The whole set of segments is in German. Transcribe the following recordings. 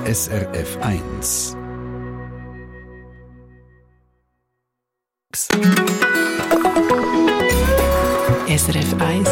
SRF 1. SRF 1.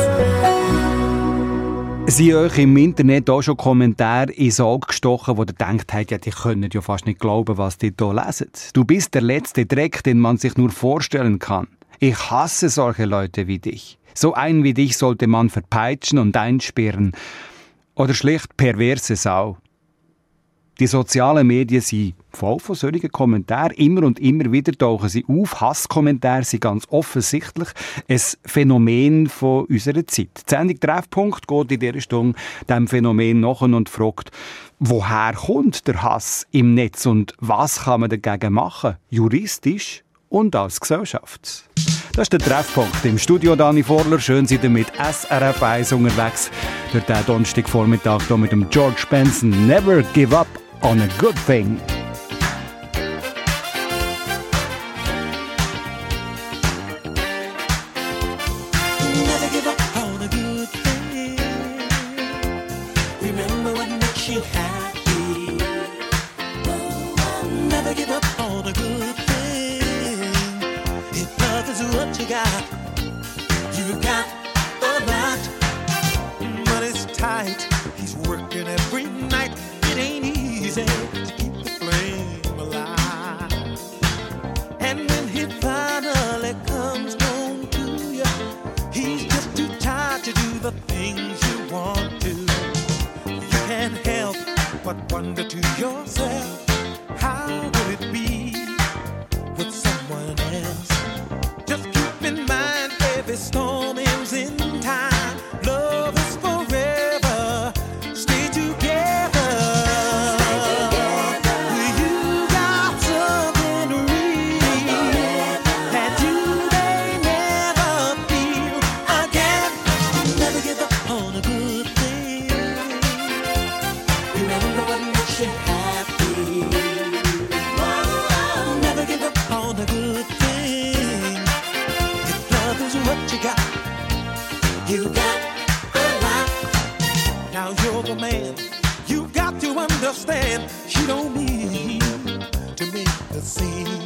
Sind euch im Internet auch schon Kommentare ins Auge gestochen, wo ihr denkt habt, ja, die können ja fast nicht glauben, was die hier lesen. Du bist der letzte Dreck, den man sich nur vorstellen kann. Ich hasse solche Leute wie dich. So einen wie dich sollte man verpeitschen und einsperren. Oder schlicht perverse Sau. Die sozialen Medien sind voll von solchen Kommentaren. Immer und immer wieder tauchen sie auf. Hasskommentare sind ganz offensichtlich ein Phänomen von unserer Zeit. Die Sendung Treffpunkt geht in dieser Stunde diesem Phänomen nach und fragt, woher kommt der Hass im Netz und was kann man dagegen machen? Juristisch und als Gesellschaft. Das ist der Treffpunkt. Im Studio Dani Vorler. Schön seid ihr mit SRF 1 unterwegs. Durch den Donnerstagvormittag hier mit dem George Benson. Never give up on a good thing. Never give up on a good thing. Remember what makes you happy. Never give up on a good thing. If love is what you got a lot. Money's tight. He's working every night. It ain't easy to keep the flame alive. And when he finally comes home to you, he's just too tired to do the things you want to. You can't help but wonder to yourself, how would it be with someone else? Just keep in mind every storm ends in time. Love is forever. Stay together. You got something real that you may never feel again. Never give up on a good thing. Remember what makes you happy. Never give up on a good thing. If love is what you got a lot. Now you're the man. You got to understand. She don't need to make the scene.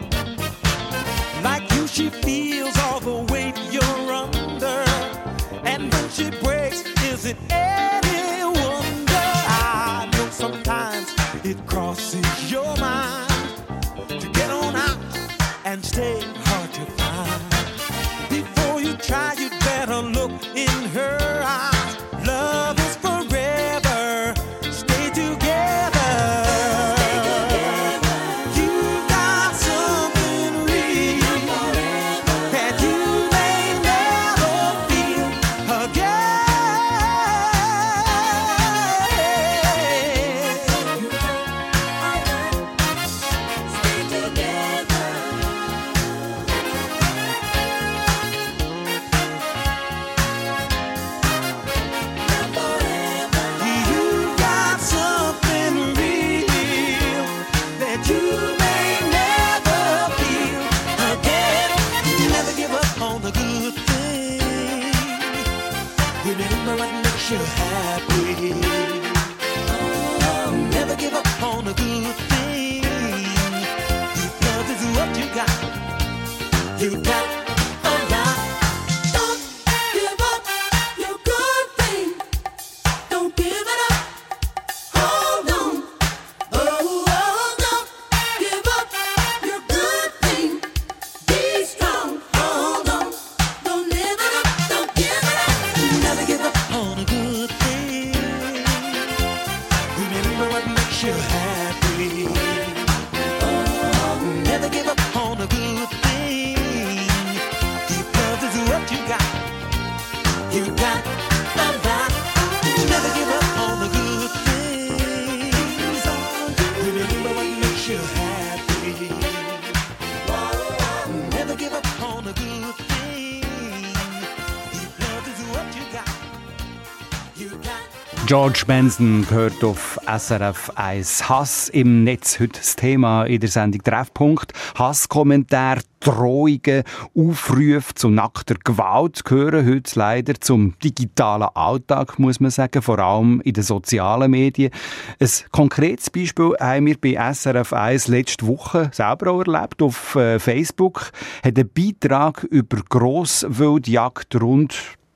Like you, she feels all the weight you're under. And when she breaks, is it any wonder? I know sometimes it crosses your mind to get on out and stay hard to find. Before you try, you'd better look in her eyes. Love is forever. Stay together. You got something real that you may never feel again. Stay together. You got something real that you may never feel again. Never give up on the good thing. Remember what makes you happy. Oh, never give up on the good thing. If love is what you got a lot. Don't give up your good thing. Don't give it up. Hold on. Oh, don't give up your good thing. Be strong. Hold on. Don't live it up. Don't give it up. Never give up on a good thing. Remember what makes you happy. Oh, never give up on a good thing. If love is what you got a lot. Never give up on the good things. Remember what makes you happy. Never give up on the good thing. If love is what you got George Benson gehört auf SRF 1. Hass im Netz, heute das Thema in der Sendung Treffpunkt. Hasskommentare, Drohungen, Aufrufe zu nackter Gewalt gehören heute leider zum digitalen Alltag, muss man sagen, vor allem in den sozialen Medien. Ein konkretes Beispiel haben wir bei SRF 1 letzte Woche selber auch erlebt. Auf Facebook hat ein Beitrag über Grosswildjagd rund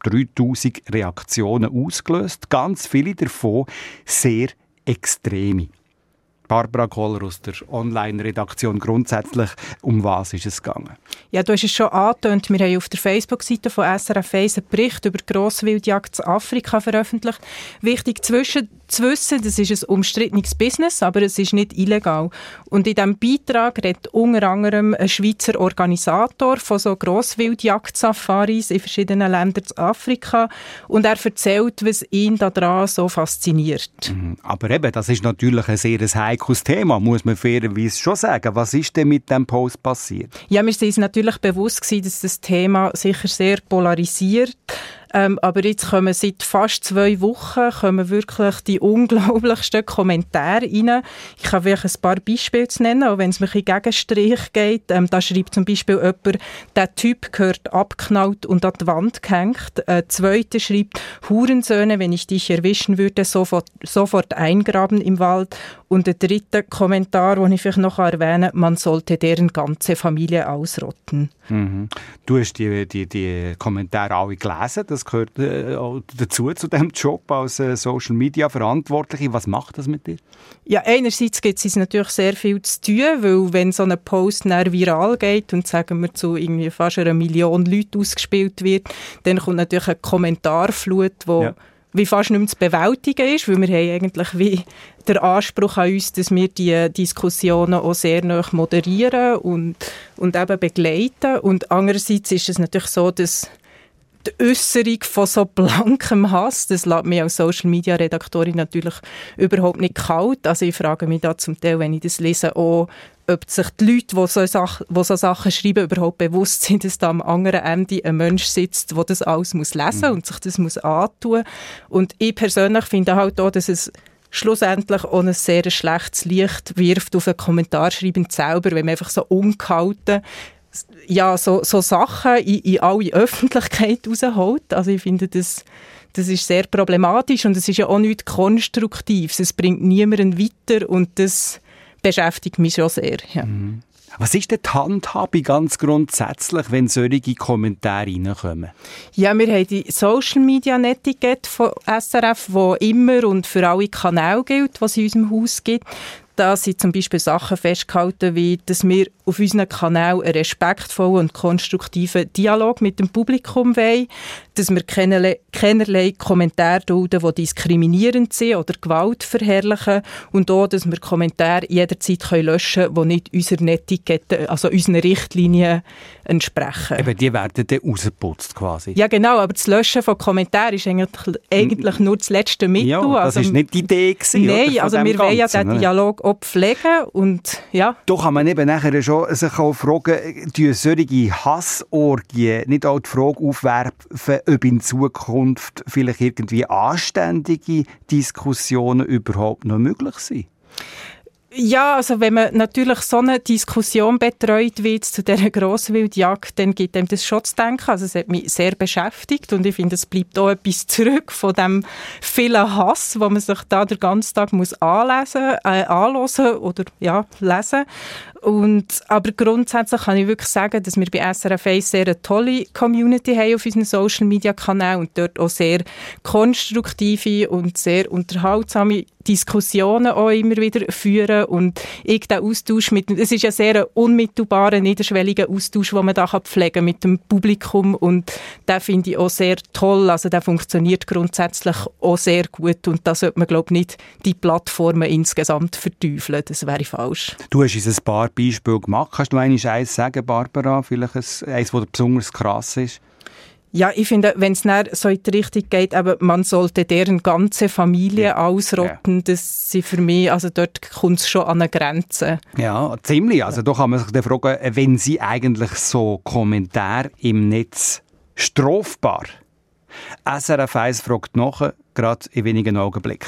3000 Reaktionen ausgelöst. Ganz viele davon sehr extreme. Barbara Kohler aus der Online-Redaktion. Grundsätzlich, um was ist es gegangen? Ja, du hast es schon angetönt. Wir haben auf der Facebook-Seite von SRF 1 einen Bericht über Grosswildjagd in Afrika veröffentlicht. Wichtig zu wissen, das ist ein umstrittenes Business, aber es ist nicht illegal. Und in diesem Beitrag redet unter anderem ein Schweizer Organisator von so Grosswildjagd-Safaris in verschiedenen Ländern in Afrika. Und er erzählt, was ihn daran so fasziniert. Aber eben, das ist natürlich ein sehr heikles Thema, muss man fairerweise schon sagen. Was ist denn mit diesem Post passiert? Ja, wir sind uns natürlich bewusst gewesen, dass das Thema sicher sehr polarisiert. Aber jetzt kommen seit fast 2 Wochen wirklich die unglaublichsten Kommentare rein. Ich kann wirklich ein paar Beispiele nennen, auch wenn es mir in Gegenstrich geht. Da schreibt zum Beispiel jemand, der Typ gehört abgeknallt und an die Wand gehängt. Ein zweiter schreibt, Hurensöhne, wenn ich dich erwischen würde, sofort eingraben im Wald. Und der dritte Kommentar, den ich vielleicht noch erwähne, man sollte deren ganze Familie ausrotten. Mhm. Du hast die Kommentare alle gelesen. Das gehört auch dazu, zu diesem Job als Social-Media-Verantwortliche. Was macht das mit dir? Ja, einerseits gibt es natürlich sehr viel zu tun, weil wenn so ein Post viral geht und sagen wir zu irgendwie fast 1 Million Leuten ausgespielt wird, dann kommt natürlich eine Kommentarflut, die wie fast nicht mehr zu bewältigen ist, weil wir haben eigentlich wie den Anspruch an uns, dass wir die Diskussionen auch sehr nah moderieren und eben begleiten. Und andererseits ist es natürlich so, dass die Äusserung von so blankem Hass, das lässt mich als Social-Media-Redaktorin natürlich überhaupt nicht kalt. Also ich frage mich da zum Teil, wenn ich das lese, auch, ob sich die Leute, die so Sachen schreiben, überhaupt bewusst sind, dass da am anderen Ende ein Mensch sitzt, der das alles lesen muss und sich das muss antun. Und ich persönlich finde halt auch, dass es schlussendlich auch ein sehr schlechtes Licht wirft auf einen Kommentarschreiber selber, wenn man einfach so ungehalten so Sachen in alle Öffentlichkeit rausholt. Also ich finde, das ist sehr problematisch und es ist ja auch nichts Konstruktives. Es bringt niemanden weiter und das beschäftigt mich schon sehr. Ja. Was ist denn die Handhabung ganz grundsätzlich, wenn solche Kommentare reinkommen? Ja, wir haben die Social-Media-Netiquette von SRF, die immer und für alle Kanäle gilt, die es in unserem Haus gibt. Da sind zum Beispiel Sachen festgehalten, wie dass wir auf unseren Kanal einen respektvollen und konstruktiven Dialog mit dem Publikum wollen, dass wir keinerlei Kommentare dulden, die diskriminierend sind oder Gewalt verherrlichen und auch, dass wir Kommentare jederzeit löschen können, die nicht unserer Netiquette, also unseren Richtlinien entsprechen. Eben, die werden dann rausgeputzt quasi. Ja genau, aber das Löschen von Kommentaren ist eigentlich nur das letzte Mittel. Ja, das war nicht die Idee gewesen, nein, also wir wollen ja den Dialog auch pflegen und ja. Da kann man eben nachher schon sich auch fragen, die solche Hassorgien nicht auch die Frage aufwerfen, ob in Zukunft vielleicht irgendwie anständige Diskussionen überhaupt noch möglich sind? Ja, also wenn man natürlich so eine Diskussion betreut wird zu dieser Grosswildjagd, dann gibt einem das schon zu denken. Also es hat mich sehr beschäftigt und ich finde, es bleibt auch etwas zurück von dem vielen Hass, wo man sich da den ganzen Tag muss anhören oder lesen. Aber grundsätzlich kann ich wirklich sagen, dass wir bei SRF 1 sehr eine tolle Community haben auf unseren Social-Media-Kanälen und dort auch sehr konstruktive und sehr unterhaltsame Diskussionen auch immer wieder führen und ich den Austausch es ist ja sehr ein unmittelbarer, niederschwelliger Austausch, den man da pflegen kann mit dem Publikum und den finde ich auch sehr toll, also der funktioniert grundsätzlich auch sehr gut und da sollte man glaube ich nicht die Plattformen insgesamt verteufeln, das wäre falsch. Du hast uns ein paar Beispiele gemacht, kannst du eins sagen, Barbara, vielleicht eins, das besonders krass ist? Ja, ich finde, wenn es so in die Richtung geht, aber man sollte deren ganze Familie ausrotten, das sind für mich, also dort kommt es schon an eine Grenze. Ja, ziemlich. Also da kann man sich dann fragen, wenn sie eigentlich so Kommentare im Netz strafbar? SRF 1 fragt nach, gerade in wenigen Augenblicken.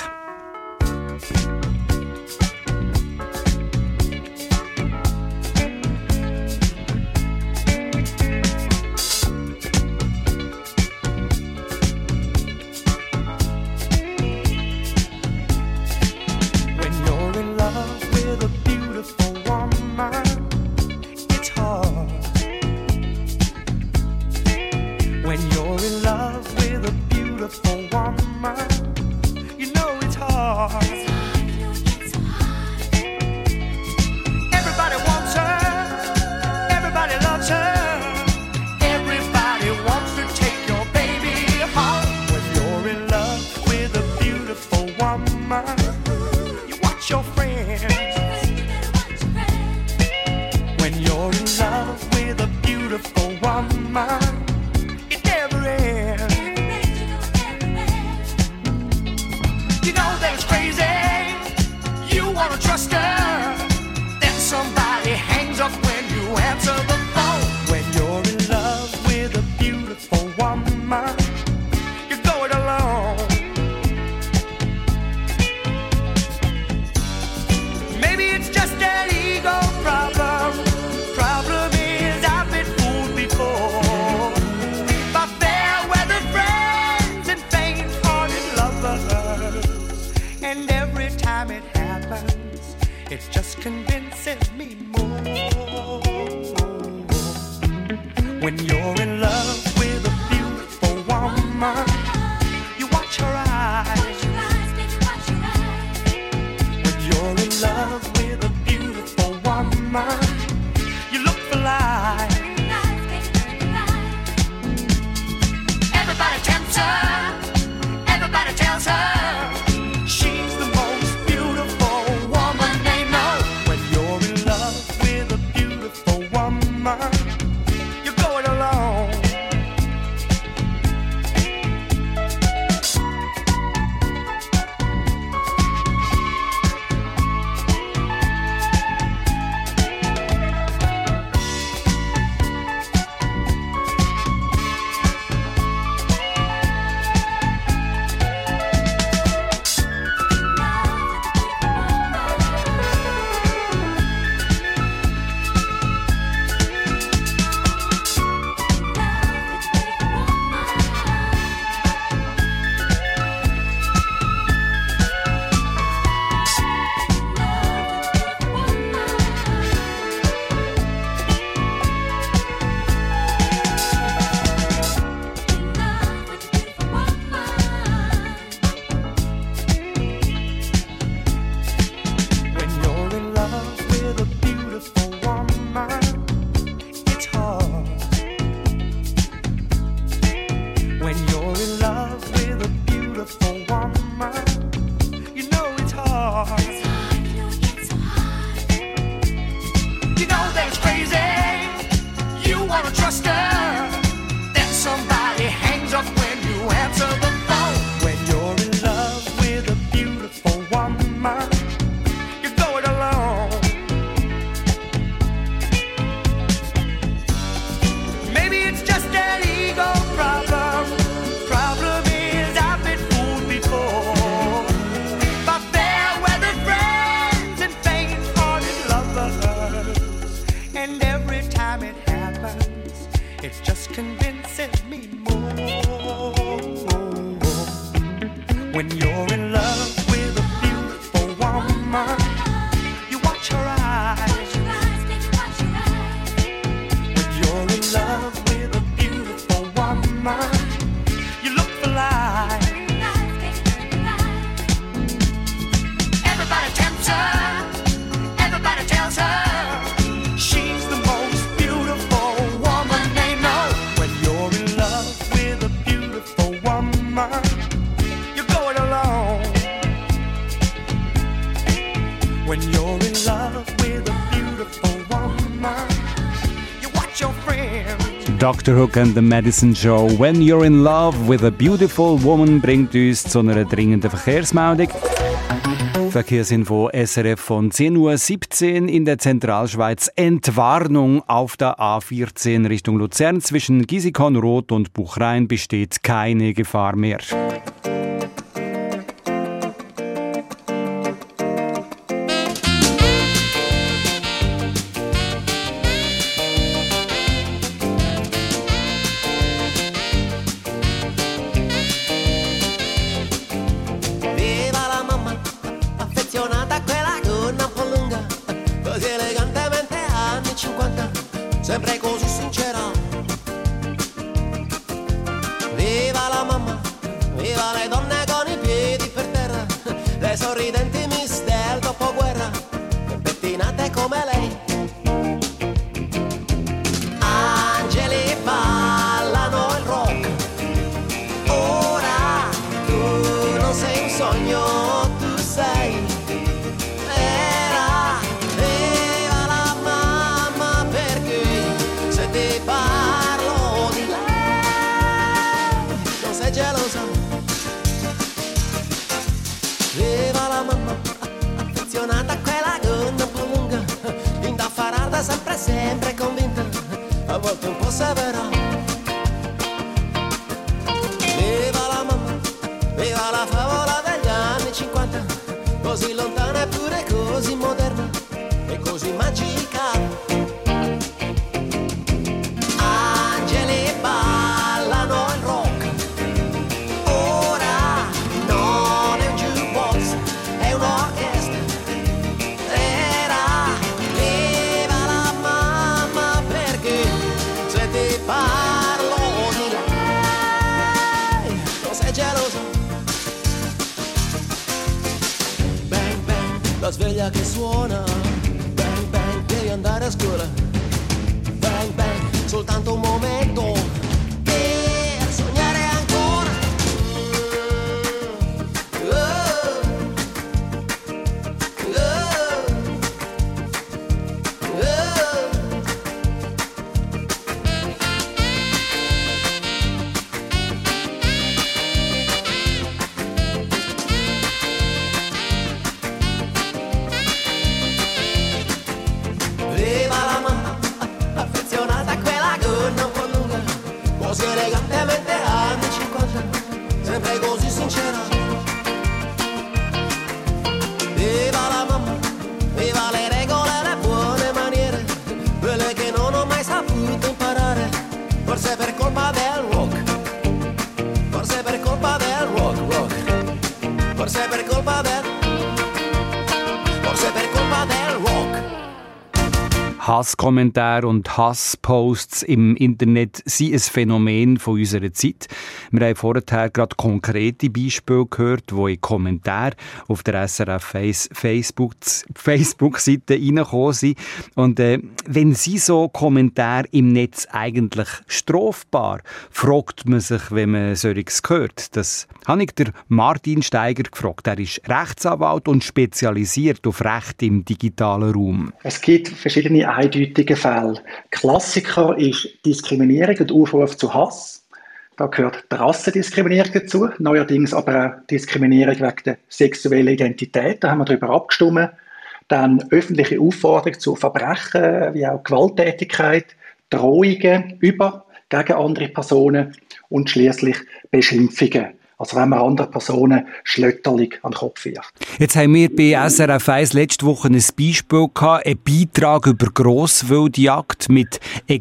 Dr. Hook and the Medicine Show. When you're in love with a beautiful woman bringt uns zu einer dringenden Verkehrsmeldung. Verkehrsinfo SRF von 10:17 Uhr in der Zentralschweiz. Entwarnung auf der A14 Richtung Luzern. Zwischen Gisikon, Roth und Buchrein besteht keine Gefahr mehr. sempre così sincera. Viva la mamma, viva le donne con i piedi per terra, le sorridenti miss del dopoguerra, pettinate come lei. Angeli ballano il rock, ora tu non sei un sogno, tu sei vera. Viva la mamma, perché se ti parlo di lei non sei gelosa. Viva la mamma, affezionata a quella gonna un po' lunga, indaffarata sempre sempre convinta, a volte un po' severa. Viva la mamma, viva la favola degli anni 50, così lontana eppure così moderna e così magica. Angeli ballano il rock, ora non è un jukebox, è un'orchestra. Era viva la mamma, perché se ti parlo di lei non sei gelosa. Bang bang, la sveglia che suona, bang bang, devi andare a scuola. Bang bang, soltanto un momento per sognare ancora. Oh, oh, oh. Viva la mamma, affezionata a quella gonna un po' lunga, così elegantemente anni 50, sempre così sincera. Viva la mamma, viva le regole e le buone maniere, quelle che non ho mai saputo imparare, forse per colpa del rock, forse per colpa del rock, forse per colpa del, forse per colpa del rock. Hasskommentare und Hassposts im Internet sind ein Phänomen von unserer Zeit. Wir haben vorher gerade konkrete Beispiele gehört, wo in Kommentare auf der SRF Facebook-Seite reingekommen sind. Und wenn Sie so Kommentare im Netz eigentlich strafbar, fragt man sich, wenn man solches hört. Das habe ich der Martin Steiger gefragt. Er ist Rechtsanwalt und spezialisiert auf Recht im digitalen Raum. Es gibt verschiedene eindeutige Fälle. Klassiker ist Diskriminierung und Aufruf zu Hass. Da gehört die Rassendiskriminierung dazu, neuerdings aber auch Diskriminierung wegen der sexuellen Identität. Da haben wir darüber abgestimmt. Dann öffentliche Aufforderung zu Verbrechen, wie auch Gewalttätigkeit, Drohungen gegen andere Personen und schließlich Beschimpfungen. Also wenn man anderen Personen Schlötterling an den Kopf wirft. Jetzt haben wir bei SRF 1 letzte Woche ein Beispiel gehabt, einen Beitrag über Grosswildjagd mit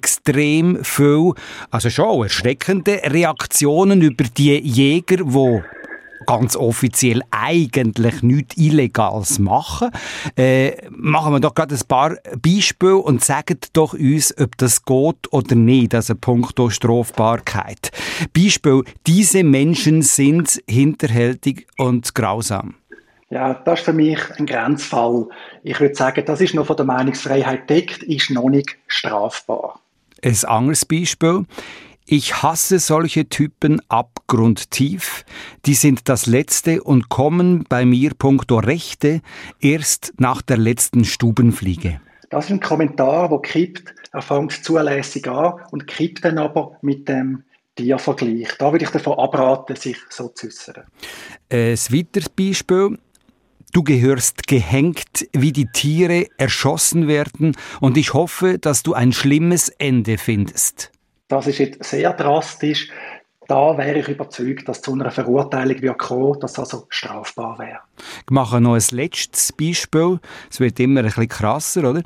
extrem viel, also schon erschreckenden Reaktionen über die Jäger, die ganz offiziell eigentlich nichts Illegales machen. Machen wir doch gerade ein paar Beispiele und sagen doch uns, ob das geht oder nicht, also punkto Strafbarkeit. Beispiel: Diese Menschen sind hinterhältig und grausam. Ja, das ist für mich ein Grenzfall. Ich würde sagen, das ist noch von der Meinungsfreiheit deckt, ist noch nicht strafbar. Ein anderes Beispiel: Ich hasse solche Typen abgrundtief. Die sind das Letzte und kommen bei mir punkto Rechte erst nach der letzten Stubenfliege. Das ist ein Kommentar, der kippt. Er fängt zulässig an und kippt dann aber mit dem Tiervergleich. Da würde ich davon abraten, sich so zu äußern. Ein weiteres Beispiel: Du gehörst gehängt, wie die Tiere erschossen werden, und ich hoffe, dass du ein schlimmes Ende findest. Das ist jetzt sehr drastisch. Da wäre ich überzeugt, dass zu einer Verurteilung kommen, dass das also strafbar wäre. Ich mache noch ein letztes Beispiel. Es wird immer ein bisschen krasser, oder?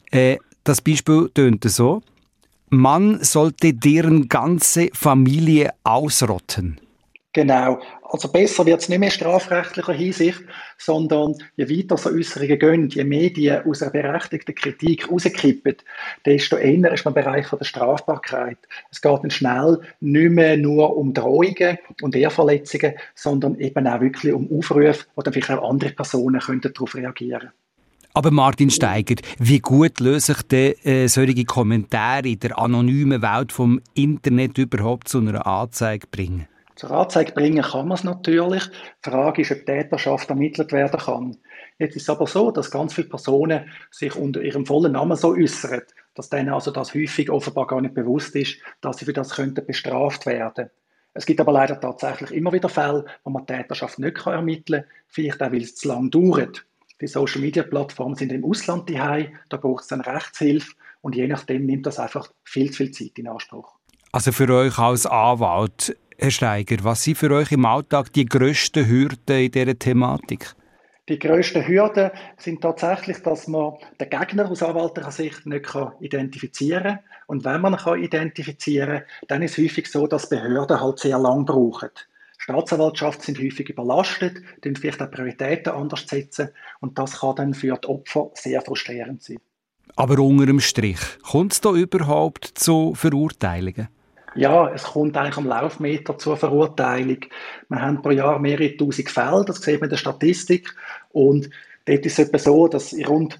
Das Beispiel tönt so: Man sollte deren ganze Familie ausrotten. Genau. Also besser wird es nicht mehr strafrechtlicher Hinsicht, sondern je weiter so Äußerungen gehen, je mehr die aus einer berechtigten Kritik rauskippen, desto eher ist man im Bereich der Strafbarkeit. Es geht dann schnell nicht mehr nur um Drohungen und Ehrverletzungen, sondern eben auch wirklich um Aufrufe, wo dann vielleicht auch andere Personen darauf reagieren können. Aber Martin Steiger, wie gut lösen sich denn solche Kommentare in der anonymen Welt vom Internet überhaupt zu einer Anzeige bringen? Zur Anzeige bringen kann man es natürlich. Die Frage ist, ob Täterschaft ermittelt werden kann. Jetzt ist es aber so, dass ganz viele Personen sich unter ihrem vollen Namen so äußern, dass denen also das häufig offenbar gar nicht bewusst ist, dass sie für das könnten bestraft werden. Es gibt aber leider tatsächlich immer wieder Fälle, wo man die Täterschaft nicht ermitteln kann, vielleicht auch, weil es zu lang dauert. Die Social-Media-Plattformen sind im Ausland daheim, da braucht es dann Rechtshilfe und je nachdem nimmt das einfach viel zu viel Zeit in Anspruch. Also für euch als Anwalt, Herr Steiger, was sind für euch im Alltag die grössten Hürden in dieser Thematik? Die grössten Hürden sind tatsächlich, dass man den Gegner aus anwaltlicher Sicht nicht identifizieren kann. Und wenn man ihn identifizieren kann, dann ist es häufig so, dass Behörden halt sehr lange brauchen. Staatsanwaltschaften sind häufig überlastet, dann vielleicht auch Prioritäten anders setzen und das kann dann für die Opfer sehr frustrierend sein. Aber unter dem Strich, kommt es da überhaupt zu Verurteilungen? Ja, es kommt eigentlich am Laufmeter zur Verurteilung. Wir haben pro Jahr mehrere tausend Fälle, das sieht man in der Statistik. Und dort ist es etwa so, dass in rund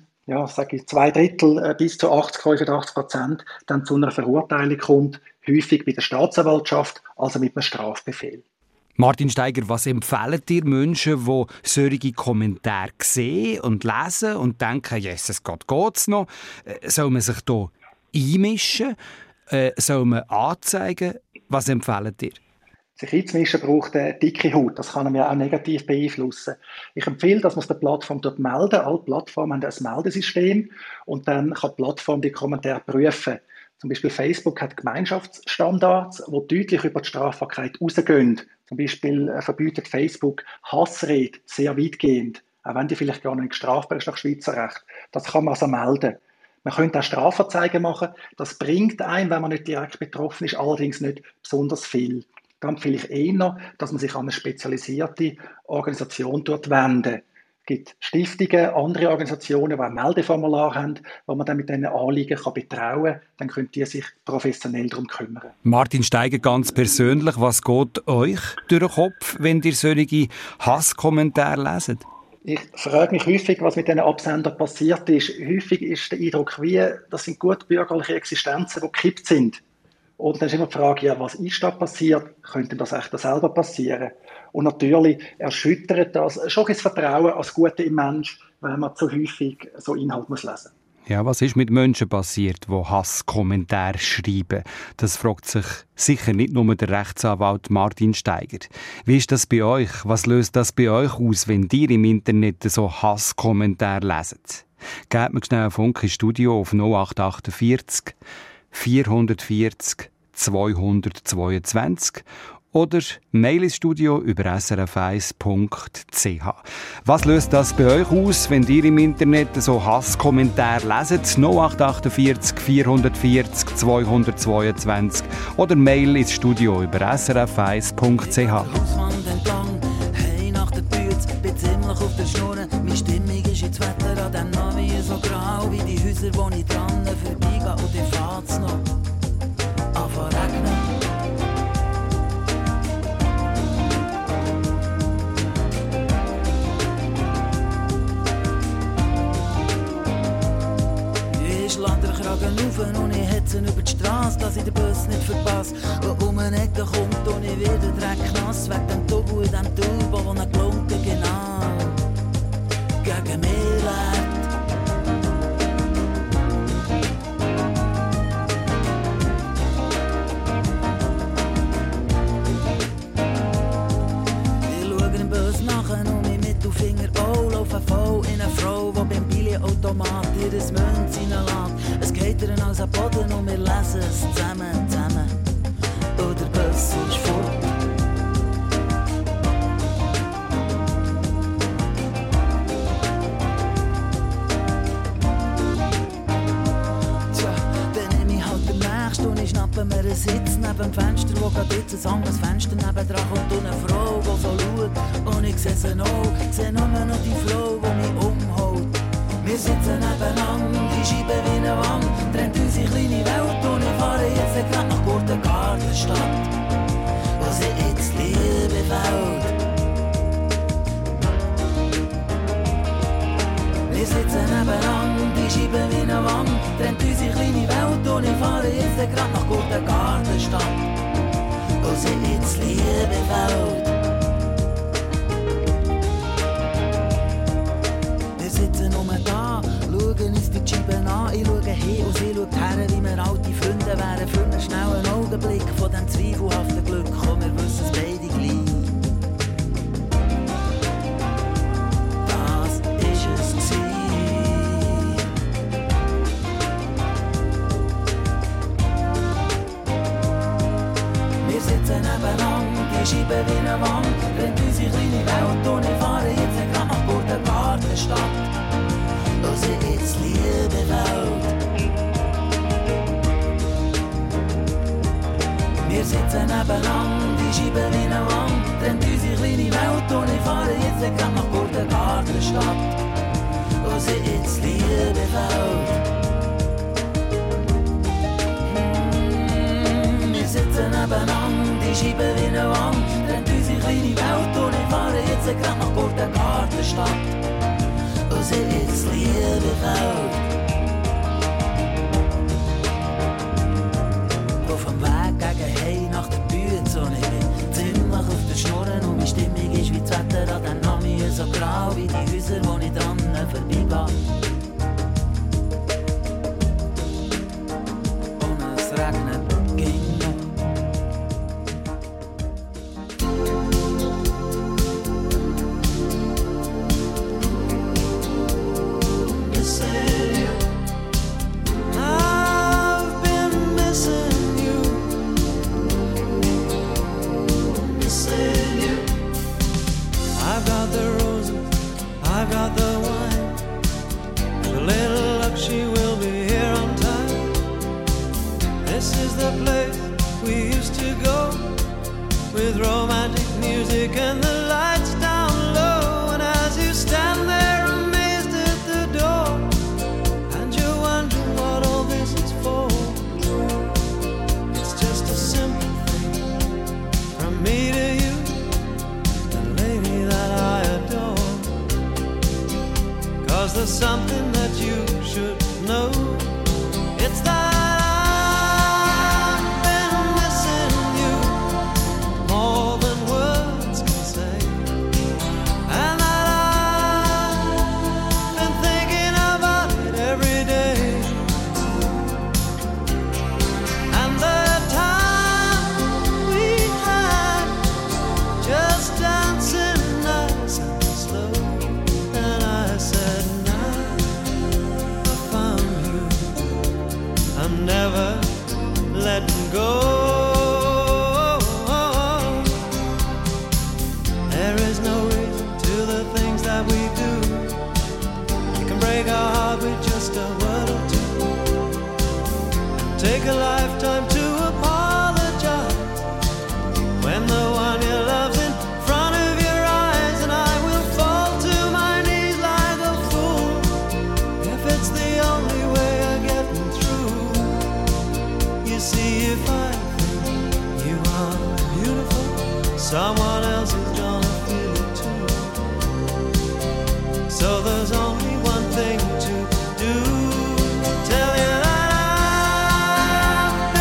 2/3 bis zu 80% dann zu einer Verurteilung kommt, häufig bei der Staatsanwaltschaft, also mit einem Strafbefehl. Martin Steiger, was empfehlen dir Menschen, die solche Kommentare sehen und lesen und denken, Jesus Gott, geht's noch? Soll man sich da einmischen? Soll man anzeigen? Was empfehlen dir? Sich einzumischen braucht eine dicke Haut. Das kann man auch negativ beeinflussen. Ich empfehle, dass man es der Plattform dort melden. Alle Plattformen haben ein Meldesystem und dann kann die Plattform die Kommentare prüfen. Zum Beispiel Facebook hat Gemeinschaftsstandards, die deutlich über die Strafbarkeit rausgehen. Zum Beispiel verbietet Facebook Hassrede sehr weitgehend, auch wenn die vielleicht gar nicht strafbar ist nach Schweizer Recht. Das kann man also melden. Man könnte auch Strafanzeigen machen. Das bringt einen, wenn man nicht direkt betroffen ist, allerdings nicht besonders viel. Dann empfehle ich eher, dass man sich an eine spezialisierte Organisation wenden. Es gibt Stiftungen, andere Organisationen, die ein Meldeformular haben, wo man dann mit diesen Anliegen betrauen kann. Dann können die sich professionell darum kümmern. Martin Steiger, ganz persönlich, was geht euch durch den Kopf, wenn ihr solche Hasskommentare leset? Ich frage mich häufig, was mit diesen Absendern passiert ist. Häufig ist der Eindruck, das sind gut bürgerliche Existenzen, die gekippt sind. Und dann ist immer die Frage, ja, was ist da passiert? Könnte das echt selber passieren? Und natürlich erschüttert das schon das Vertrauen als Gute im Mensch, wenn man zu häufig so Inhalt lesen muss. Ja, was ist mit Menschen passiert, die Hasskommentare schreiben? Das fragt sich sicher nicht nur der Rechtsanwalt Martin Steiger. Wie ist das bei euch? Was löst das bei euch aus, wenn ihr im Internet so Hasskommentare leset? Gebt mir schnell einen Funk ins Studio auf 0848 440 222 oder Mail ins Studio über srf1.ch. Was löst das bei euch aus, wenn ihr im Internet so Hasskommentare leset? 0848 440 222 oder Mail ins Studio über srf1.ch. Hey, nach der Bütz, bin ziemlich auf der Schnur. Meine Stimmung ist ins Wetter an dem Navi so grau wie die Häuser, wo ich dran vorbeigehe und ich fahrt's noch. Anfangen regnen. Ich lade den Kragen auf und ich hetze über die Straße, dass ich den Bus nicht verpasse. Und um eine Ecke kommt und ich wieder drecknass, wegen dem Tubu in dem Turbo, wo ein Klunken genau gegen mich lebt. Ich schaue den Bus nachher und mein Mittelfinger laufe voll in eine Frau, die beim Billigautomat ihr Münz reinlässt. Es geht ihr aus dem Boden und wir lesen es zusammen. Und der Bus ist fort. Tja, dann nehme ich halt den nächsten und ich schnappe schaffen wir einen Sitz neben dem Fenster, wo gerade jetzt ein anderes Fenster nebendran kommt und eine Frau, die so schaut. Und ich sehe sie noch, sehe nur noch die Frau, die mich umhaut. Wir sitzen nebeneinander, die Scheibe wie eine Wand, trennt unsere kleine Welt und ich fahre jetzt gerade nach Gurtengartenstadt, wo sie jetzt Liebe fällt. Wir sitzen nebeneinander, die Scheibe wie eine Wand, trennt unsere kleine Welt und ich fahre jetzt gerade nach Gurtengartenstadt, wo sie jetzt Liebe fällt. Wir sitzen nur da, schauen uns die Scheiben an, ich schaue hin und sie schaut her, wie wir alte Freunde wären, für einen schnellen Augenblick von dem zweifelhaften Glück, komm, wir wissen es beide gleich. Die Scheibe wie eine Wand, rennt unsere kleine Welt und ich fahre jetzt gerade nach Gurtengartenstadt, wo sie jetzt Liebe fällt. Wir sitzen nebeneinander, die Scheibe wie eine Wand, rennt unsere kleine Welt und ich fahre jetzt gerade nach Gurtengartenstadt, wo sie jetzt Liebe fällt. Wir sitzen nebeneinander, die Scheibe wie eine Wand, trennt unsere kleine Welt und ich fahre jetzt gerade nach Gurtengartenstadt, wo sie jetzt Liebe fällt. Auf dem Weg gegen Heim nach der Bühne und ich bin ziemlich auf der Schnurren und meine Stimmung ist wie das Wetter an den Namen so grau wie die Häuser, wo ich dran vorbeigehe. Und es regnet ging. Someone else is gonna feel it too. So there's only one thing to do. Tell you that I've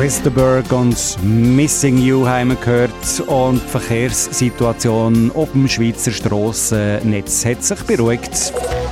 Westerberg und «Missing You» haben wir gehört. Und die Verkehrssituation auf dem Schweizer Strassennetz hat sich beruhigt.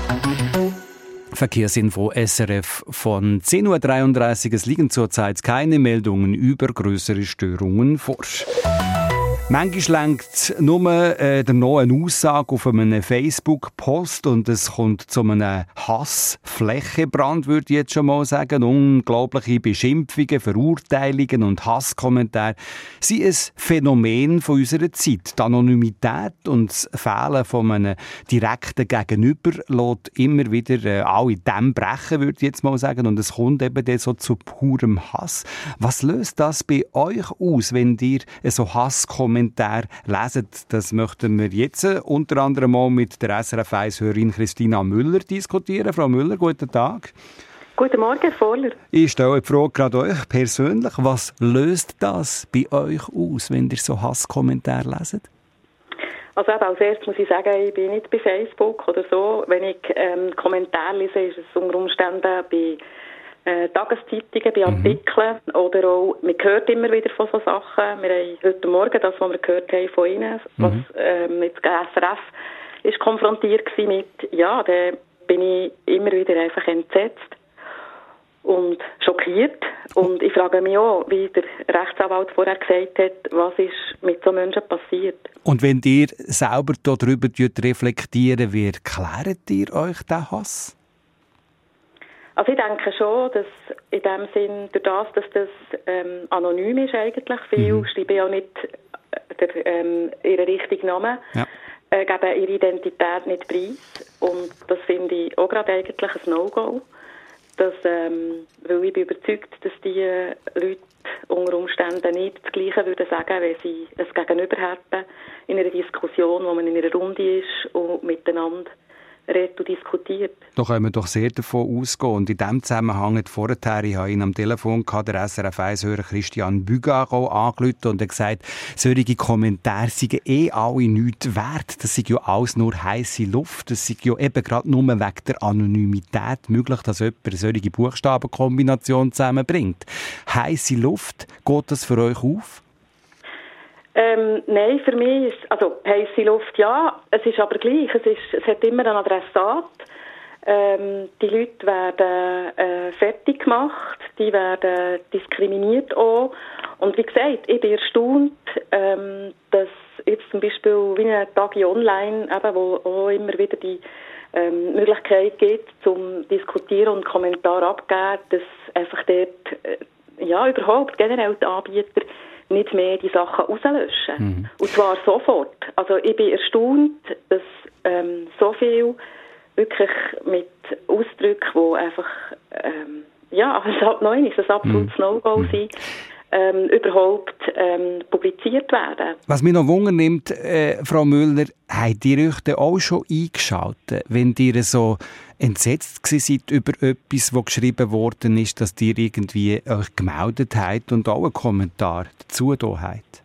Verkehrsinfo SRF von 10.33 Uhr. Es liegen zurzeit keine Meldungen über größere Störungen vor. Manchmal lenkt nur der neue Aussage auf einem Facebook-Post und es kommt zu einem Hassflächenbrand, würde ich jetzt schon mal sagen. Unglaubliche Beschimpfungen, Verurteilungen und Hasskommentare sind ein Phänomen von unserer Zeit. Die Anonymität und das Fehlen von einem direkten Gegenüber lässt immer wieder alle Dämme brechen, würde ich jetzt mal sagen. Und es kommt eben dann so zu purem Hass. Was löst das bei euch aus, wenn ihr so Hasskommentare lesen? Das möchten wir jetzt unter anderem mal mit der SRF 1-Hörerin Christina Müller diskutieren. Frau Müller, guten Tag. Guten Morgen, Herr Voller. Ich stelle die Frage gerade euch persönlich. Was löst das bei euch aus, wenn ihr so Hasskommentare leset? Also als erstes muss ich sagen, ich bin nicht bei Facebook oder so. Wenn ich Kommentare lese, ist es unter Umständen bei Tageszeitungen, bei Artikeln oder auch, man hört immer wieder von so Sachen. Wir haben heute Morgen das, was wir gehört haben von Ihnen, was mit der SRF ist konfrontiert mit, ja, da bin ich immer wieder einfach entsetzt und schockiert. Und ich frage mich auch, wie der Rechtsanwalt vorher gesagt hat, was ist mit so Menschen passiert. Und wenn ihr selber darüber reflektieren, wie erklärt ihr euch den Hass? Also ich denke schon, dass in dem Sinn, durch das, dass das anonym ist eigentlich, viele schreiben ja nicht ihren richtigen Namen, geben ihre Identität nicht preis. Und das finde ich auch gerade eigentlich ein No-Go. Weil ich bin überzeugt, dass die Leute unter Umständen nicht das Gleiche würden sagen, wenn sie es gegenüber hätten in einer Diskussion, wo man in einer Runde ist und miteinander redet und diskutiert. Da können wir doch sehr davon ausgehen. Und in diesem Zusammenhang hat vorher, ich habe ihn am Telefon gehabt, der SRF 1-Hörer Christian Bugaro angerufen und er gesagt, solche Kommentare seien alle nichts wert. Das sei ja alles nur heisse Luft. Das sei ja eben gerade nur wegen der Anonymität möglich, dass jemand eine solche Buchstabenkombination zusammenbringt. Heisse Luft, geht das für euch auf? Nein, für mich ist, also heisse Luft ja, es ist aber gleich, es hat immer einen Adressat. Die Leute werden fertig gemacht, die werden diskriminiert auch. Und wie gesagt, ich bin erstaunt, dass jetzt zum Beispiel wie eine Tage online, eben, wo auch immer wieder die Möglichkeit gibt, zum Diskutieren und Kommentare abgeben, dass einfach dort, überhaupt generell die Anbieter nicht mehr die Sachen rauslöschen. Und zwar sofort. Also ich bin erstaunt, dass so viel wirklich mit Ausdrücken, die einfach ein absolutes No-Go sind, überhaupt publiziert werden. Was mich noch Wunder nimmt, Frau Müller, habt ihr euch denn auch schon eingeschaltet, wenn ihr so entsetzt seid über etwas, das geschrieben worden ist, dass ihr irgendwie euch gemeldet habt und auch einen Kommentar dazu da habt?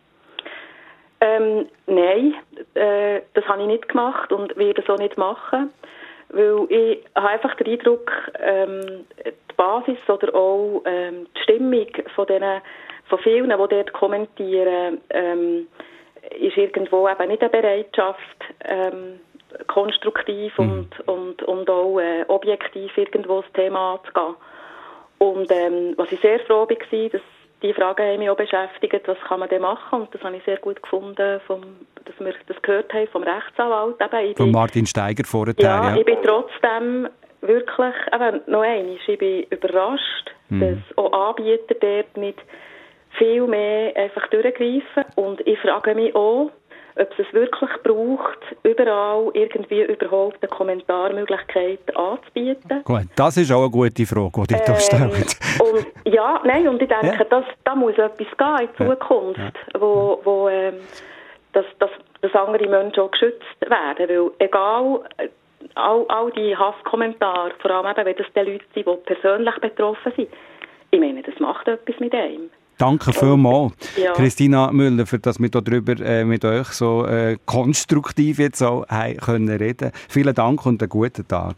Nein, das habe ich nicht gemacht und werde so nicht machen, weil ich habe einfach den Eindruck, die Basis oder auch die Stimmung von vielen, die dort kommentieren, ist irgendwo eben nicht eine Bereitschaft, konstruktiv und auch objektiv irgendwo das Thema anzugehen. Und was ich sehr froh war, dass die Fragen haben mich auch beschäftigt, was kann man denn machen? Und das habe ich sehr gut gefunden, dass wir das gehört haben vom Rechtsanwalt. Von Martin Steiger vorher. Ja, ich bin trotzdem wirklich, noch einmal, ich bin überrascht, dass auch Anbieter dort nicht viel mehr einfach durchgreifen. Und ich frage mich auch, ob es wirklich braucht, überall irgendwie überhaupt eine Kommentarmöglichkeit anzubieten. Gut, das ist auch eine gute Frage, die ihr stellt. Und ich denke, da muss etwas gehen in Zukunft, wo dass andere Menschen auch geschützt werden. Weil egal, all die Hasskommentare, vor allem eben, wenn das die Leute sind, die persönlich betroffen sind, ich meine, das macht etwas mit einem. Danke vielmals, Christina Müller, für dass wir darüber mit euch so konstruktiv jetzt auch können reden. Vielen Dank und einen guten Tag.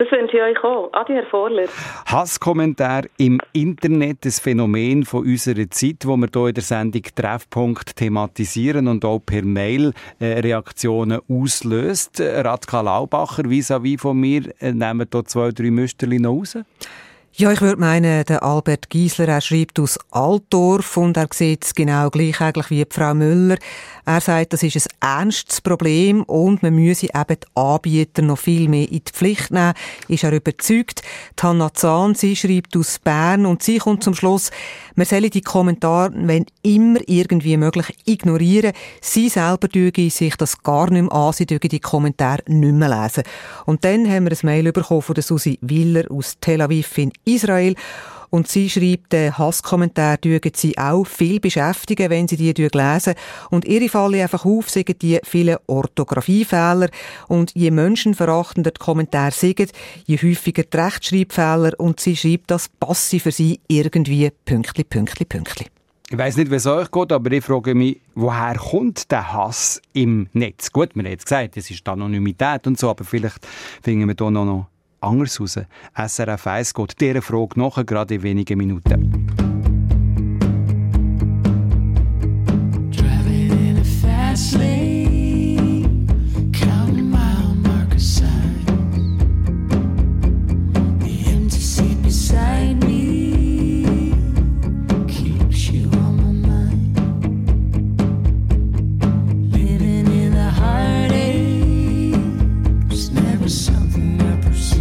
Das wünsche ich euch auch. Adi, Herr Vorler. Hasskommentar im Internet, ein Phänomen von unserer Zeit, wo wir hier in der Sendung Treffpunkt thematisieren und auch per Mail Reaktionen auslöst. Radka Laubacher, vis-à-vis von mir, nehmen hier 2-3 Müsterchen noch raus? Ja, ich würde meinen, der Albert Giesler, er schreibt aus Altdorf und er sieht es genau gleich eigentlich wie Frau Müller. Er sagt, das ist ein ernstes Problem und man müsse eben die Anbieter noch viel mehr in die Pflicht nehmen, ist er überzeugt. Die Hanna Zahn, sie schreibt aus Bern und sie kommt zum Schluss, man solle die Kommentare, wenn immer irgendwie möglich, ignorieren. Sie selber dürfen sich das gar nicht mehr an, sie dürfen die Kommentare nicht mehr lesen. Und dann haben wir ein Mail bekommen von der Susi Willer aus Tel Aviv in Israel. Und sie schreibt, den Hasskommentar dürfen sie auch viel beschäftigen, wenn sie die lesen. Und ihre fallen einfach auf, sagen die vielen Orthographiefehler. Und je menschenverachtender die Kommentare sind, je häufiger die Rechtschreibfehler. Und sie schreibt, das passe für sie irgendwie Pünktli, Pünktli, Pünktli. Ich weiss nicht, wie es euch geht, aber ich frage mich, woher kommt der Hass im Netz? Gut, man hat jetzt gesagt, es ist Anonymität und so, aber vielleicht finden wir hier noch anders raus. SRF 1 geht dieser Frage nachher, gerade in wenigen Minuten. Driving in a fast lane, counting mile marker signs. The empty seat beside me keeps you on my mind. Living in a heartache, it's never something I pursue.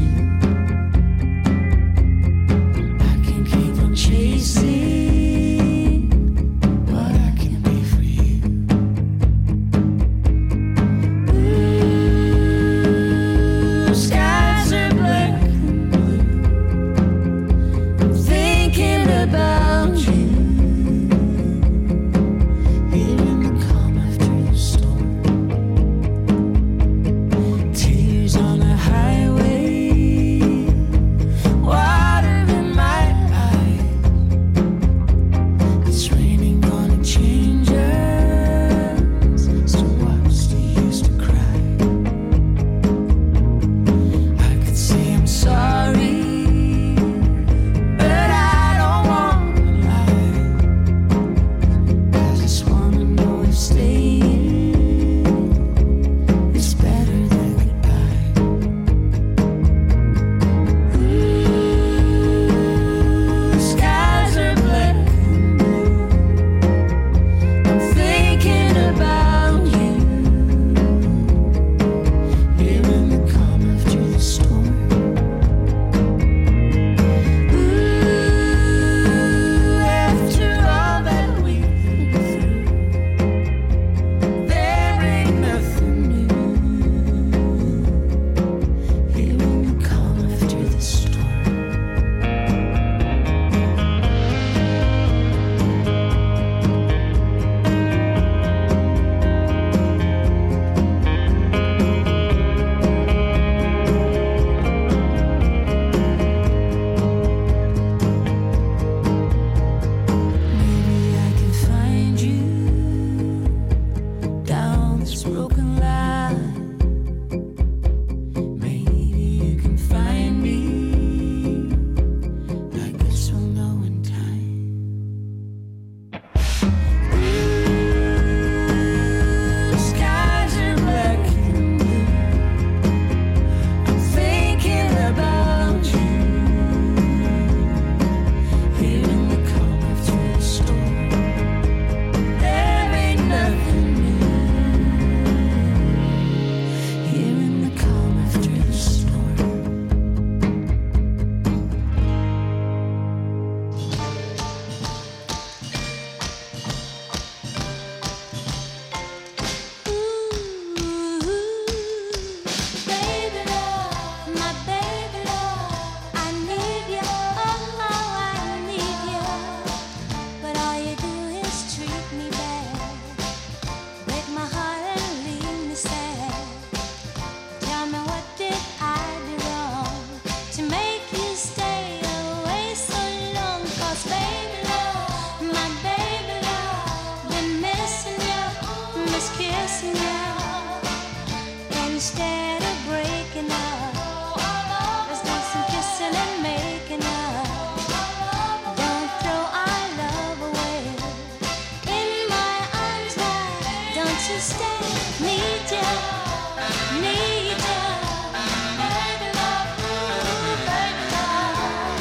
Chasing what I can be for you. Ooh, skies are black and blue. I'm thinking about you. Hearing the calm after the storm. Tears on the highway. Water in my change us, so what's the use to cry? I could say I'm sorry, but I don't wanna lie. I just wanna know if staying is better than goodbye. Ooh, skies are black. About you, hearing the calm after the storm. Ooh, after all that we've been through, there ain't nothing new. Hearing the calm after the storm. Instead of breaking up, there's you stay? Need ya, need ya. Baby love, ooh, baby love.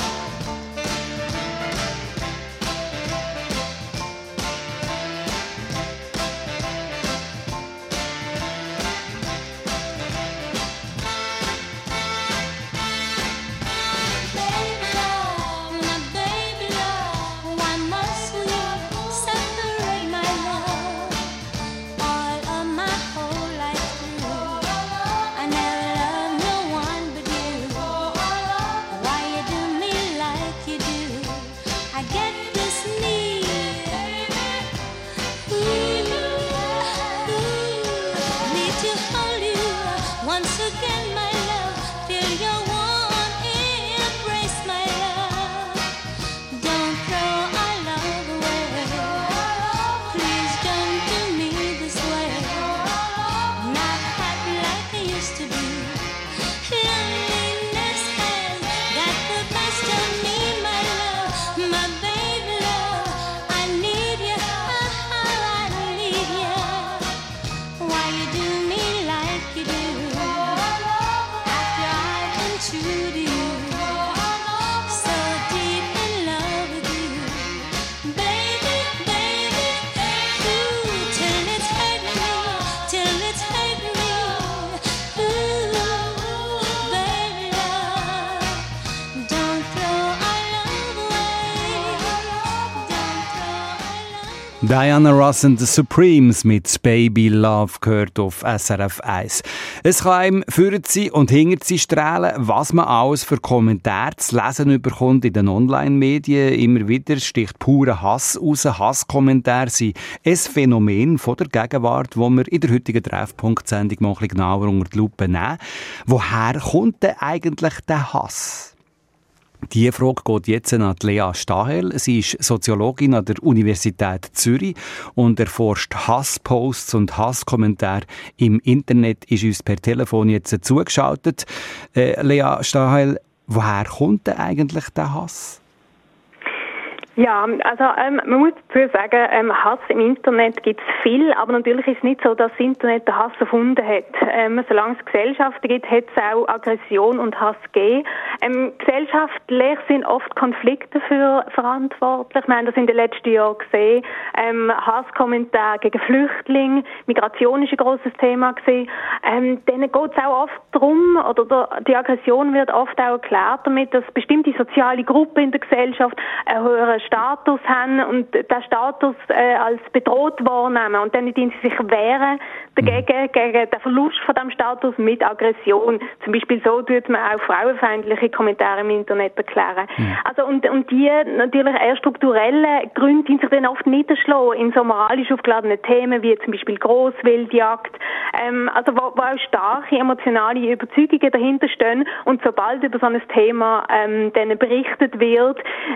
Baby love, my baby love, why must we separate, my love? All of my whole life through, I never loved no one but you. Why you do me like you do? I get this need, ooh, need to hold you once again, my love. Feel your warm embrace, my love. Don't throw our love away. Please don't do me this way. Not happy like I used to be. Loneliness has got the best of me, my love. My baby love, I need you, I need you. Why you do me like you do? After I've been true to you, so deep in love with you, baby, baby, ooh, till it's hurt me, ooh, baby love, don't throw our love away, don't throw our love. Diana Ross and the Supremes mit Baby Love gehört auf SRF 1. Es kann einem vorne sein und hinter sie strahlen, was man alles für Kommentare zu lesen bekommt in den Online-Medien. Immer wieder sticht purer Hass raus. Hasskommentare sind ein Phänomen von der Gegenwart, wo wir in der heutigen Treffpunkt-Sendung mal ein bisschen genauer unter die Lupe nehmen. Woher kommt denn eigentlich der Hass? Die Frage geht jetzt an Lea Stahel. Sie ist Soziologin an der Universität Zürich und erforscht Hassposts und Hasskommentare im Internet, ist uns per Telefon jetzt zugeschaltet. Lea Stahel, woher kommt denn eigentlich der Hass? Ja, also man muss dazu sagen, Hass im Internet gibt es viel, aber natürlich ist es nicht so, dass das Internet den Hass erfunden hat. Solange es Gesellschaften gibt, hat es auch Aggression und Hass gegeben. Gesellschaftlich sind oft Konflikte dafür verantwortlich. Wir haben das in den letzten Jahren gesehen. Hasskommentare gegen Flüchtlinge, Migration ist ein grosses Thema gewesen. Denen geht es auch oft darum, oder die Aggression wird oft auch erklärt damit, dass bestimmte soziale Gruppen in der Gesellschaft einen höheren Status haben und den Status als bedroht wahrnehmen. Und dann dienen sie sich wehren dagegen, gegen den Verlust von diesem Status mit Aggression. Zum Beispiel so tut man auch frauenfeindliche Kommentare im Internet erklären. Also und die natürlich eher strukturellen Gründe, die sich dann oft niederschlagen in so moralisch aufgeladenen Themen wie zum Beispiel Grosswildjagd, also wo auch starke emotionale Überzeugungen dahinter stehen. Und sobald über so ein Thema dann berichtet wird,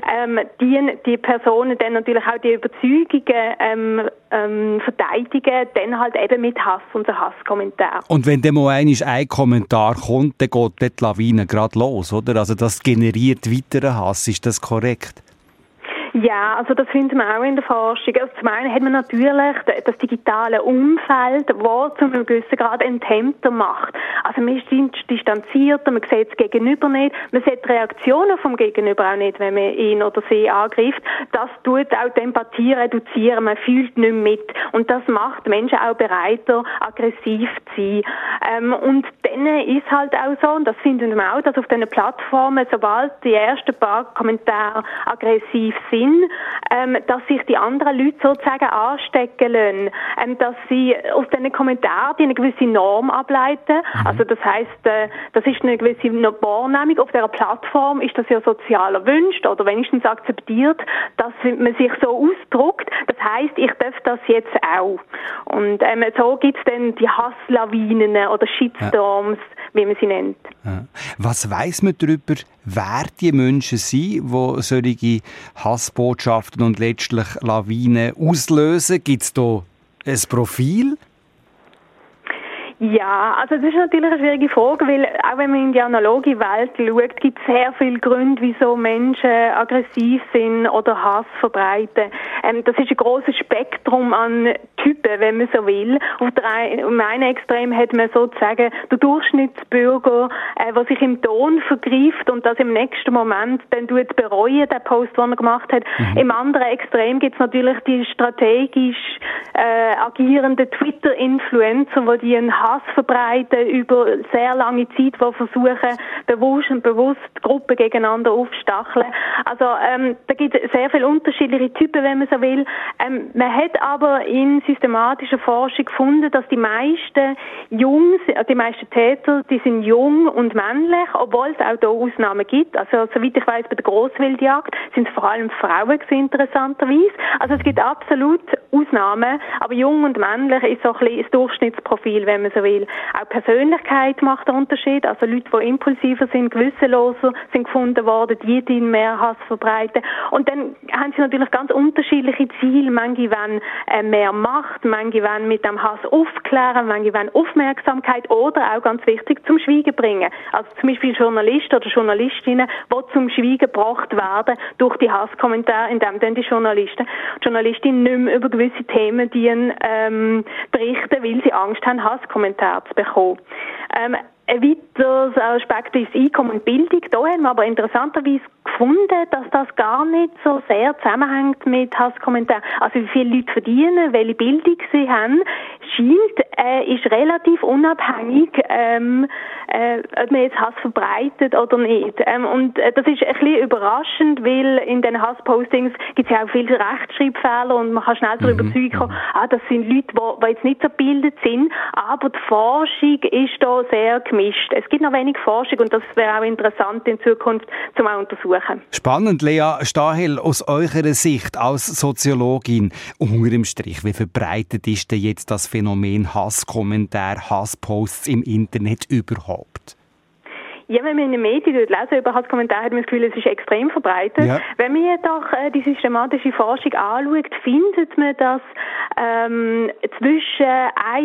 die Personen dann natürlich auch die Überzeugungen verteidigen, dann halt eben mit Hass und so Hasskommentar. Und wenn dann mal ein Kommentar kommt, dann geht die Lawine gerade los, oder? Also das generiert weiteren Hass, ist das korrekt? Ja, also das finden wir auch in der Forschung. Also zum einen hat man natürlich das digitale Umfeld, das zu einem gewissen Grad enthemmter macht. Also man ist distanzierter, man sieht das Gegenüber nicht, man sieht die Reaktionen vom Gegenüber auch nicht, wenn man ihn oder sie angreift. Das tut auch die Empathie reduzieren, man fühlt nicht mit. Und das macht Menschen auch bereiter, aggressiv zu sein. Und dann ist halt auch so, und das finden wir auch, dass auf diesen Plattformen, sobald die ersten paar Kommentare aggressiv sind, dass sich die anderen Leute sozusagen anstecken lassen, dass sie aus diesen Kommentaren eine gewisse Norm ableiten. Also das heisst, das ist eine gewisse Wahrnehmung. Auf dieser Plattform ist das ja sozial erwünscht oder wenigstens akzeptiert, dass man sich so ausdrückt. Das heisst, ich darf das jetzt auch. Und so gibt es dann die Hasslawinen oder Shitstorms, wie man sie nennt. Ja. Was weiss man darüber, wer die Menschen sind, die solche Hassbotschaften und letztlich Lawinen auslösen? Gibt es da ein Profil? Ja, also das ist natürlich eine schwierige Frage, weil auch wenn man in die analoge Welt schaut, gibt es sehr viele Gründe, wieso Menschen aggressiv sind oder Hass verbreiten. Das ist ein grosses Spektrum an Typen, wenn man so will. Auf dem einen Extrem hat man sozusagen den Durchschnittsbürger, der sich im Ton vergreift und das im nächsten Moment dann bereuen, den Post, den er gemacht hat. Im anderen Extrem gibt es natürlich die strategisch agierenden Twitter-Influencer, die einen Hass verbreiten über sehr lange Zeit, die versuchen, bewusst Gruppen gegeneinander aufstacheln. Also da gibt es sehr viele unterschiedliche Typen, wenn man so will. Man hat aber in systematischer Forschung gefunden, dass die meisten Täter, die sind jung und männlich, obwohl es auch da Ausnahmen gibt. Also soweit ich weiss, bei der Grosswildjagd sind es vor allem Frauen gewesen, interessanterweise. Also es gibt absolut Ausnahmen, aber jung und männlich ist so ein bisschen das Durchschnittsprofil, wenn man so will. Auch Persönlichkeit macht einen Unterschied. Also Leute, die impulsiver sind, gewissenloser sind gefunden worden, die mehr Hass verbreiten. Und dann haben sie natürlich ganz unterschiedliche Ziele. Manche wollen mehr Macht, manche wollen mit dem Hass aufklären, manche wollen Aufmerksamkeit oder auch ganz wichtig zum Schweigen bringen. Also zum Beispiel Journalisten oder Journalistinnen, die zum Schweigen gebracht werden durch die Hasskommentare, indem dann die Journalistinnen nicht mehr über gewisse Themen berichten, weil sie Angst haben, Hasskommentare zu bekommen. Ein weiteres Aspekt ist Einkommen und Bildung. Da haben wir aber interessanterweise gefunden, dass das gar nicht so sehr zusammenhängt mit Hasskommentaren. Also wie viele Leute verdienen, welche Bildung sie haben, ist relativ unabhängig, ob man jetzt Hass verbreitet oder nicht. Und das ist ein bisschen überraschend, weil in den Hasspostings gibt es ja auch viele Rechtschreibfehler und man kann schnell darüber überzeugen kommen, das sind Leute, die jetzt nicht so gebildet sind, aber die Forschung ist da sehr gemischt. Es gibt noch wenig Forschung und das wäre auch interessant in Zukunft zum auch untersuchen. Spannend, Lea Stahel, aus eurer Sicht als Soziologin, unter dem Strich, wie verbreitet ist denn jetzt das Phänomen Hasskommentar, Hassposts im Internet überhaupt? Ja, wenn man in den Medien lesen über Hasskommentare, hat man das Gefühl, es ist extrem verbreitet. Ja. Wenn man jedoch die systematische Forschung anschaut, findet man, dass zwischen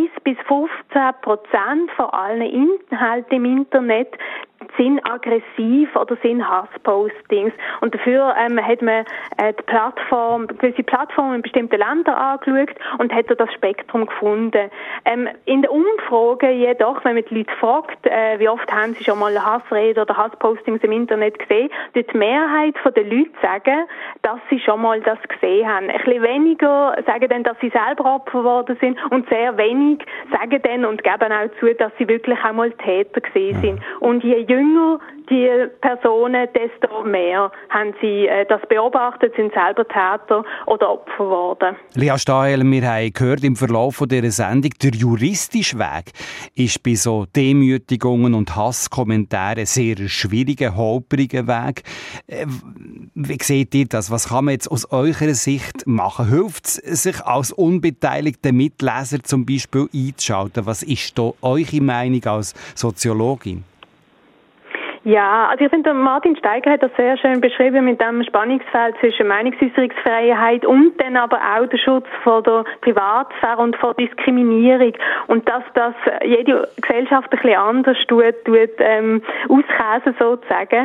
1-15% von allen Inhalten im Internet sind aggressiv oder sind Hasspostings. Und dafür hat man gewisse Plattformen in bestimmten Ländern angeschaut und hat das Spektrum gefunden. In der Umfrage jedoch, wenn man die Leute fragt, wie oft haben sie schon mal Hassrede oder Hasspostings im Internet gesehen, die Mehrheit der Leute sagen, dass sie schon mal das gesehen haben. Ein bisschen weniger sagen dann, dass sie selber Opfer geworden sind und sehr wenig sagen dann und geben auch zu, dass sie wirklich auch mal Täter gesehen sind. Und je jünger die Personen, desto mehr haben sie das beobachtet, sind selber Täter oder Opfer geworden. Lea Stahel, wir haben gehört im Verlauf dieser Sendung, der juristische Weg ist bei so Demütigungen und Hasskommentaren sehr schwieriger, holpriger Weg. Wie seht ihr das? Was kann man jetzt aus eurer Sicht machen? Hilft es, sich als unbeteiligter Mitleser zum Beispiel einzuschalten? Was ist da eure Meinung als Soziologin? Ja, also ich finde, Martin Steiger hat das sehr schön beschrieben mit dem Spannungsfeld zwischen Meinungsäußerungsfreiheit und dann aber auch der Schutz vor der Privatsphäre und vor Diskriminierung. Und dass das jede Gesellschaft ein bisschen anders auskäsen sozusagen.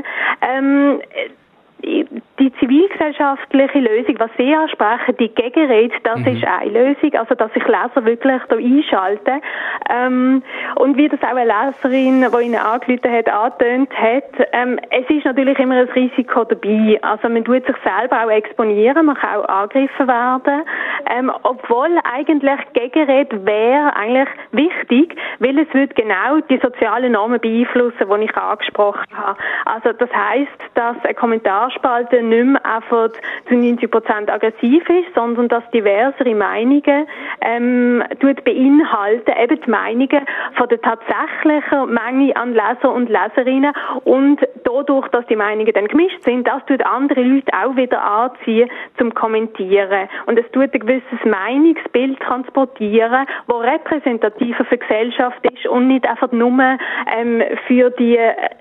Die zivilgesellschaftliche Lösung, was Sie ansprechen, die Gegenrede, das ist eine Lösung, also dass sich Leser wirklich da einschalten. Und wie das auch eine Leserin, die Ihnen angerufen hat, angetönt hat, es ist natürlich immer ein Risiko dabei. Also man tut sich selber auch exponieren, man kann auch angegriffen werden, obwohl eigentlich Gegenrede wäre eigentlich wichtig, weil es wird genau die sozialen Normen beeinflussen, die ich angesprochen habe. Also das heisst, dass ein Kommentarspalte nicht mehr einfach zu 90% aggressiv ist, sondern dass diversere Meinungen beinhalten, eben die Meinungen von der tatsächlichen Menge an Leser und Leserinnen und dadurch, dass die Meinungen dann gemischt sind, das tut andere Leute auch wieder anziehen zum Kommentieren und es tut ein gewisses Meinungsbild transportieren, das repräsentativer für die Gesellschaft ist und nicht einfach nur für die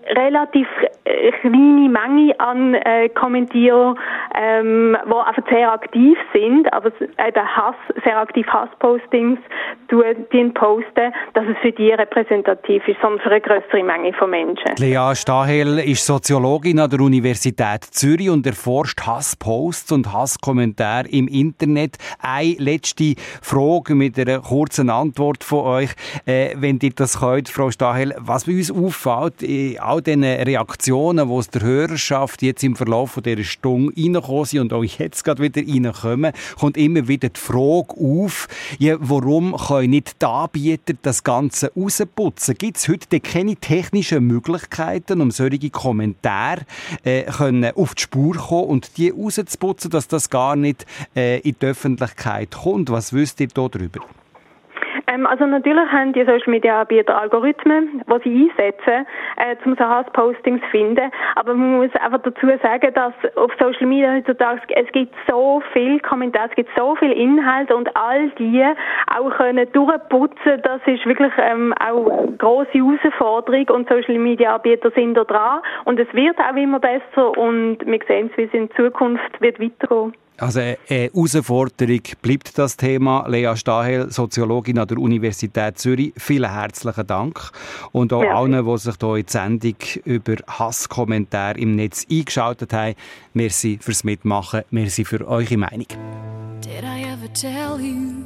relativ kleine Menge an Kommentierern, die einfach sehr aktiv sind, aber sehr aktiv Hasspostings posten, dass es für die repräsentativ ist, sondern für eine grössere Menge von Menschen. Lea Stahel ist Soziologin an der Universität Zürich und erforscht Hassposts und Hasskommentare im Internet. Eine letzte Frage mit einer kurzen Antwort von euch, wenn ihr das könnt, Frau Stahel. Was bei uns auffällt, in all diesen Reaktionen, die aus der Hörerschaft jetzt im Verlauf dieser Stunde reingekommen sind und auch jetzt gerade wieder reinkommen, kommt immer wieder die Frage auf, ja, warum können nicht die Anbieter das Ganze rausputzen? Gibt es heute keine technischen Möglichkeiten, um solche Kommentare auf die Spur kommen und die rauszuputzen, dass das gar nicht in die Öffentlichkeit kommt? Was wisst ihr da drüber? Also natürlich haben die Social-Media-Anbieter Algorithmen, die sie einsetzen, um so Hasspostings zu finden. Aber man muss einfach dazu sagen, dass auf Social Media heutzutage es gibt so viele Kommentare, es gibt so viel Inhalt und all die auch können durchputzen, das ist wirklich auch eine grosse Herausforderung und Social-Media-Anbieter sind da dran und es wird auch immer besser und wir sehen es, wie es in Zukunft wird weitergehen. Also eine Herausforderung bleibt das Thema. Lea Stahel, Soziologin an der Universität Zürich. Vielen herzlichen Dank. Und auch allen, die sich hier in die Sendung über Hasskommentare im Netz eingeschaltet haben. Merci fürs Mitmachen. Merci für eure Meinung. Did I ever tell you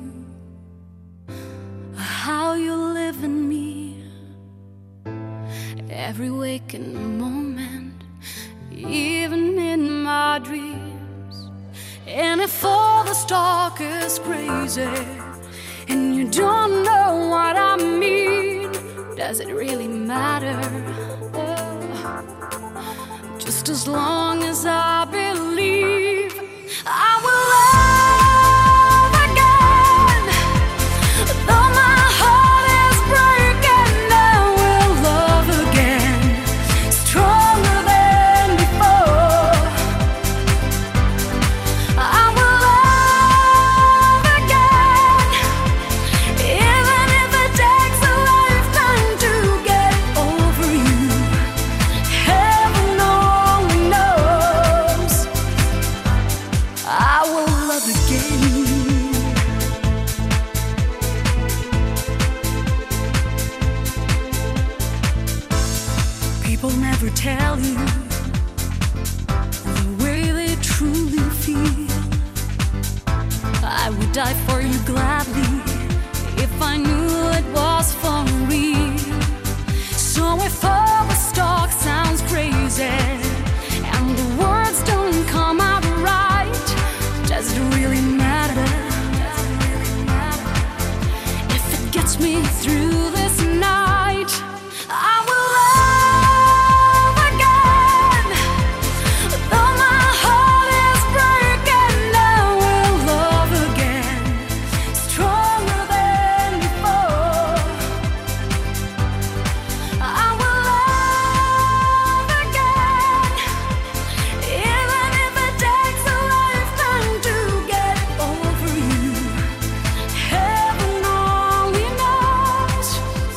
how you live in me? Every waking moment, even in my dreams. And if all the talk is crazy and you don't know what I mean, does it really matter? Just as long as I believe I will love again. Though my heart is breaking, I will love again. Stronger than before. I will love again, even if it takes a lifetime to get over you. Heaven only knows. I will love again. People never tell you the way they truly feel. I would die for you gladly if I knew it was for real. So if all the talk sounds crazy and the words don't come out right, does it really matter? If it gets me through this night, I will love again. Though my heart is breaking, I will love again. Stronger than before. I will love again, even if it takes a lifetime to get over you. Heaven only knows.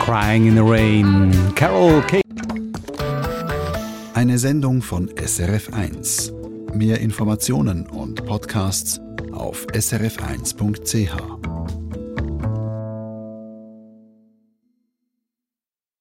Crying in the Rain. Carol King. Eine Sendung von SRF1. Mehr Informationen und Podcasts auf srf1.ch.